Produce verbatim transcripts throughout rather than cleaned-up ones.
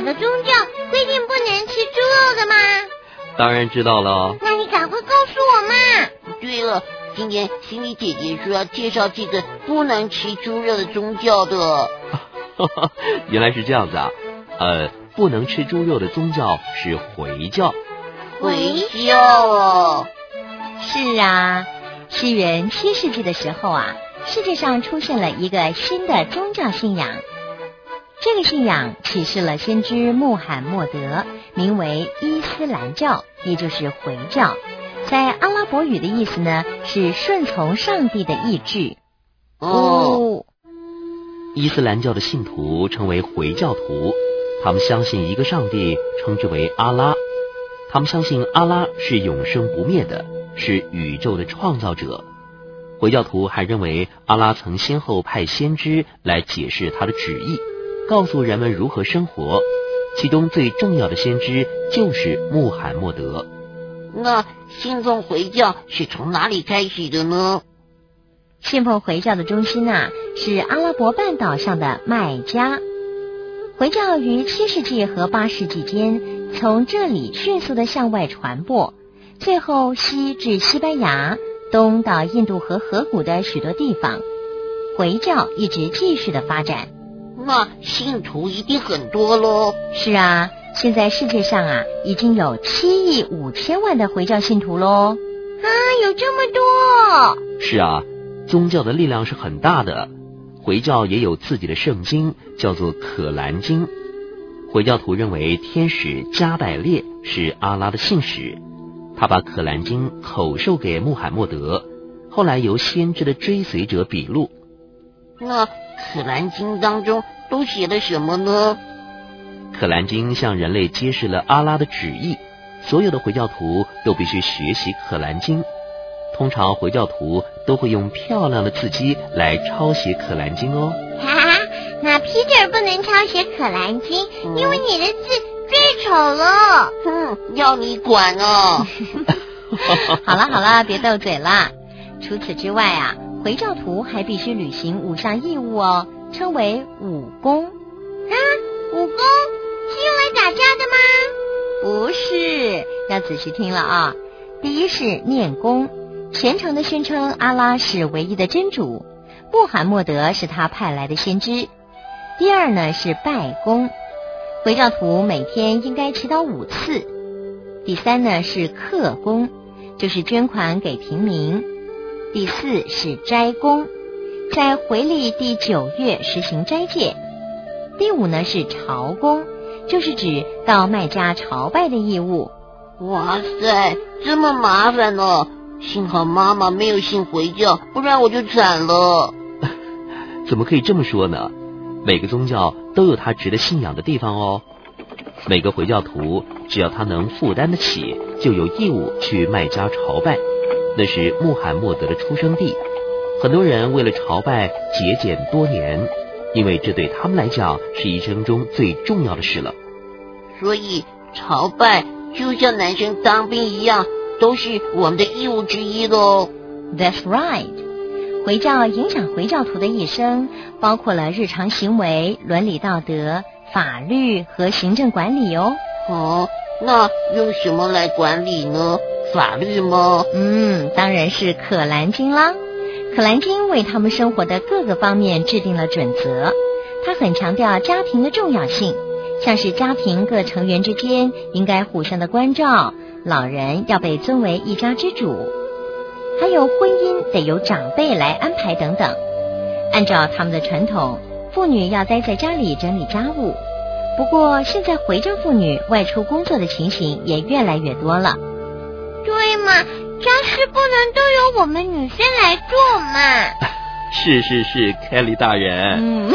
个宗教规定不能吃猪肉的吗？ 当然知道了。 那你赶快告诉我嘛。 对了，今天心理姐姐说要介绍这个不能吃猪肉的宗教的。 原来是这样子啊。呃，不能吃猪肉的宗教是回教。 回教哦。 是啊，西元七世纪的时候啊，世界上出现了一个新的宗教信仰。这个信仰启示了先知穆罕默德，名为伊斯兰教，也就是回教。在阿拉伯语的意思呢，是顺从上帝的意志。 哦， 伊斯兰教的信徒称为回教徒，他们相信一个上帝，称之为阿拉。他们相信阿拉是永生不灭的，是宇宙的创造者。回教徒还认为阿拉曾先后派先知来解释他的旨意，告诉人们如何生活，其中最重要的先知就是穆罕默德。 那信奉回教是从哪里开始的呢？ 信奉回教的中心啊，是阿拉伯半岛上的麦加。回教于七世纪和八世纪间从这里迅速地向外传播，最后西至西班牙，东到印度河河谷的许多地方。回教一直继续的发展。 那信徒一定很多咯。 是啊，现在世界上啊已经有七亿五千万的回教信徒咯。 啊，有这么多？ 是啊，宗教的力量是很大的。回教也有自己的圣经，叫做可兰经。回教徒认为天使加百列是阿拉的信使，他把可兰经口授给穆罕默德，后来由先知的追随者笔录。 那可兰经当中都写了什么呢？ 可兰经向人类揭示了阿拉的旨意，所有的回教徒都必须学习可兰经。通常回教徒都会用漂亮的字迹来抄写可兰经哦。 哈哈，那 Peter 不能抄写可兰经，嗯、因为你的字最丑了。 哼，要你管哦。 好了好了，别斗嘴了。除此之外啊，回教徒还必须履行五项义务哦，称为武功。 啊，武功是用来打架的吗？ 不是，要仔细听了啊。第一是念功，虔诚的宣称阿拉是唯一的真主，穆罕默德是他派来的先知。第二呢是拜功，回教徒每天应该祈祷五次。第三呢是克功，就是捐款给平民。第四是斋功，在回历第九月实行斋戒。第五呢是朝功，就是指到麦加朝拜的义务。 哇塞，这么麻烦哦！幸好妈妈没有信回教，不然我就惨了。 怎么可以这么说呢？每个宗教都有他值得信仰的地方哦。每个回教徒只要他能负担得起，就有义务去麦加朝拜，那是穆罕默德的出生地。很多人为了朝拜节俭多年，因为这对他们来讲是一生中最重要的事了。 所以朝拜就像男生当兵一样，都是我们的义务之一咯。 That's right。 回教影响回教徒的一生，包括了日常行为、伦理道德、法律和行政管理哦。 哦，那用什么来管理呢？法律吗？ 嗯，当然是可兰经啦。可兰经为他们生活的各个方面制定了准则，它很强调家庭的重要性，像是家庭各成员之间应该互相的关照，老人要被尊为一家之主，还有婚姻得由长辈来安排等等。按照他们的传统，妇女要待在家里整理家务。不过现在回教妇女外出工作的情形也越来越多了。 对嘛，家事不能都由我们女生来做嘛。 是是是，凯莉大人。 嗯。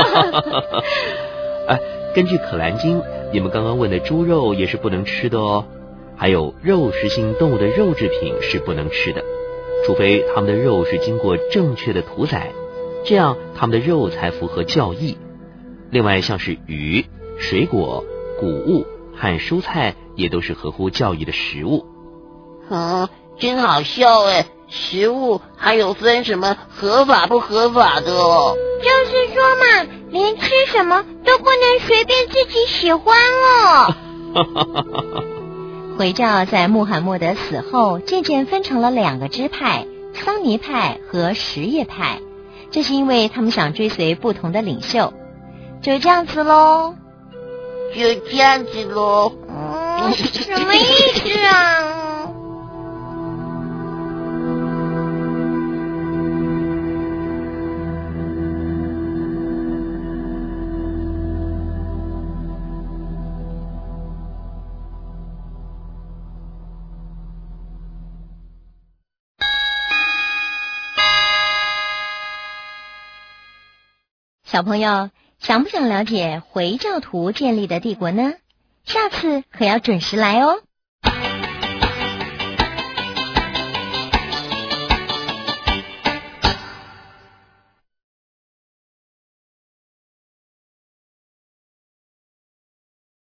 哎，根据可兰经，你们刚刚问的猪肉也是不能吃的哦。还有肉食性动物的肉制品是不能吃的，除非它们的肉是经过正确的屠宰，这样它们的肉才符合教义。另外像是鱼、水果、谷物和蔬菜也都是合乎教义的食物。 嗯，真好笑诶，食物还有分什么合法不合法的哦。 就是说嘛，连吃什么都不能随便自己喜欢了。 回教在穆罕默德死后渐渐分成了两个支派，桑尼派和什叶派，这是因为他们想追随不同的领袖。就这样子咯。 就这样子咯。 嗯，什么意思啊？小朋友，想不想了解回教徒建立的帝国呢？下次可要准时来哦。